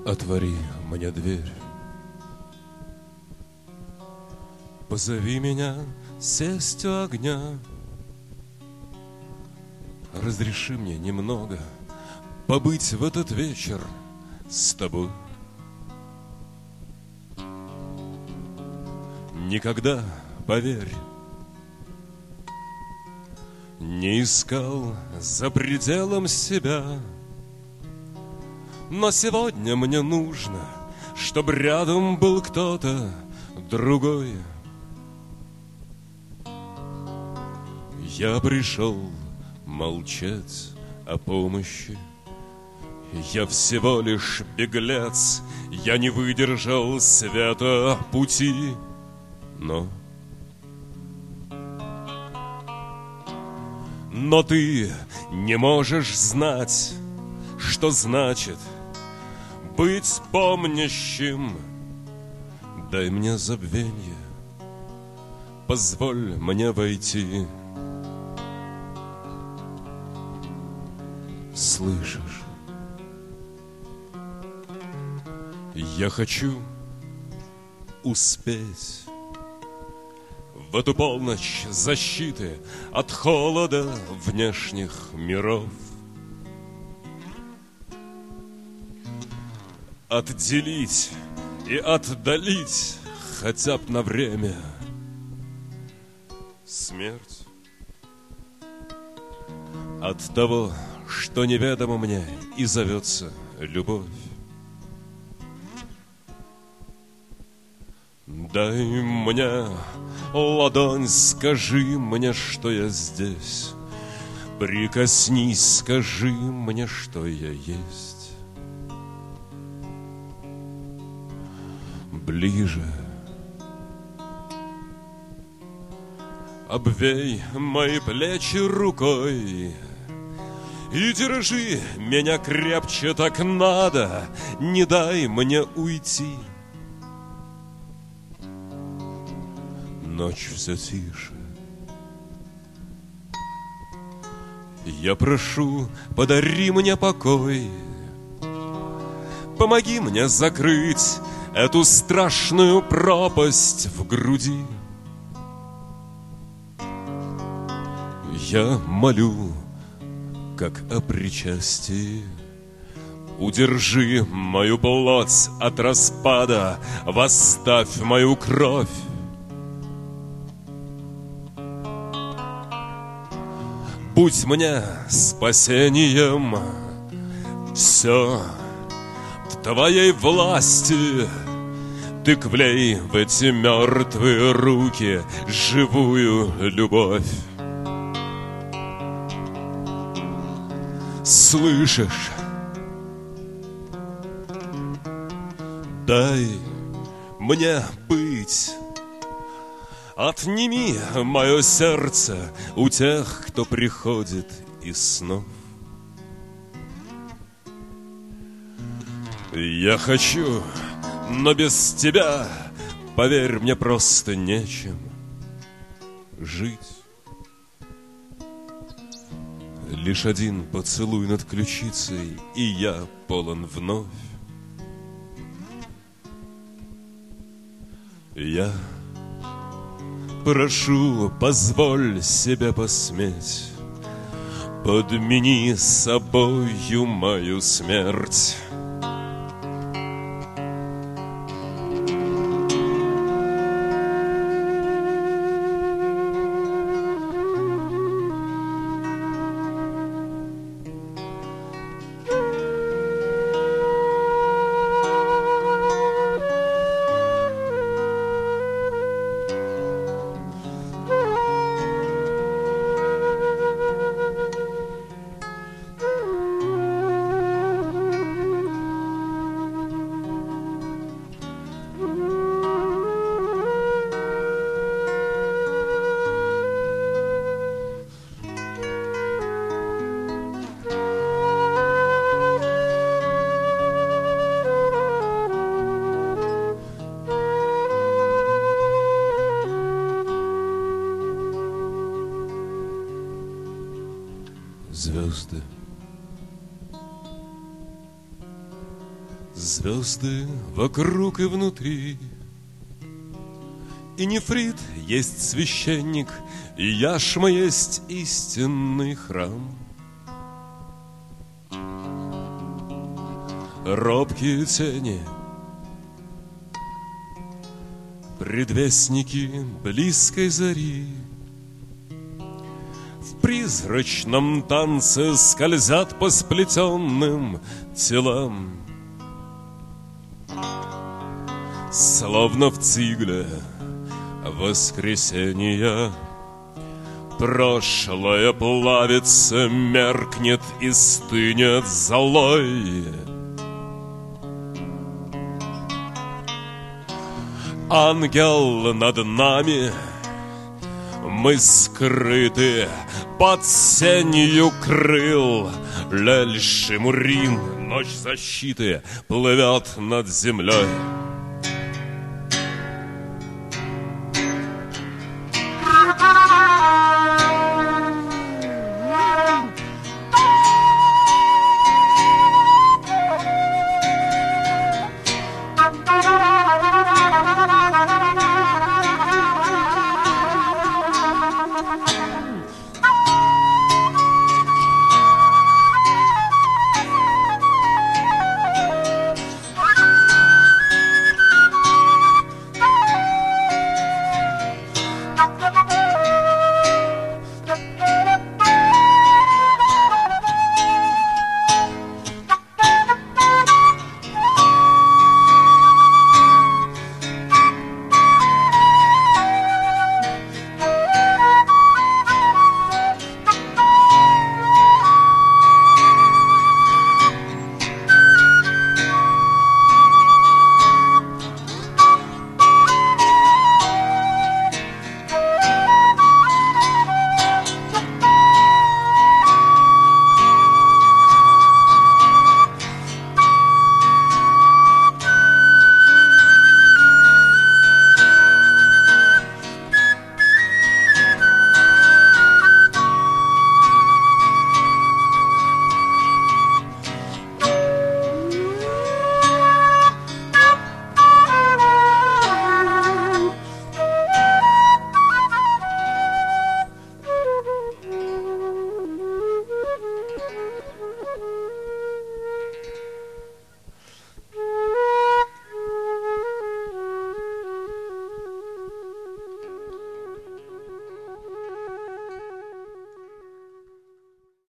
Отвори мне дверь. Позови меня сесть у огня. Разреши мне немного побыть в этот вечер с тобой. Никогда, поверь, не искал за пределом себя. Но сегодня мне нужно, чтоб рядом был кто-то другой. Я пришел молчать о помощи. Я всего лишь беглец. Я не выдержал света пути. Но ты не можешь знать, что значит быть помнящим. Дай мне забвенье, позволь мне войти. Слышишь? Я хочу успеть в эту полночь защиты от холода внешних миров. Отделить и отдалить хотя б на время смерть от того, что неведомо мне и зовется любовь. Дай мне ладонь, скажи мне, что я здесь. Прикоснись, скажи мне, что я есть. Ближе. Обвей мои плечи рукой и держи меня крепче, так надо. Не дай мне уйти. Ночь все тише. Я прошу, подари мне покой. Помоги мне закрыть эту страшную пропасть в груди. Я молю, как о причастии. Удержи мою плоть от распада, восставь мою кровь. Будь мне спасением, все в твоей власти. Ты влей в эти мертвые руки живую любовь. Слышишь? Дай мне быть. Отними мое сердце у тех, кто приходит из снов. Я хочу, но без тебя, поверь, мне просто нечем жить. Лишь один поцелуй над ключицей, и я полон вновь. Я прошу, позволь себе посметь. Подмени собою мою смерть. Звезды вокруг и внутри, и нефрит есть священник, и яшма есть истинный храм. Робкие тени, предвестники близкой зари, в призрачном танце скользят по сплетенным телам. Словно в цигле воскресенья прошлое плавится, меркнет и стынет золой. Ангел над нами, мы скрыты под сенью крыл. Лель Шимурин, ночь защиты, плывет над землей.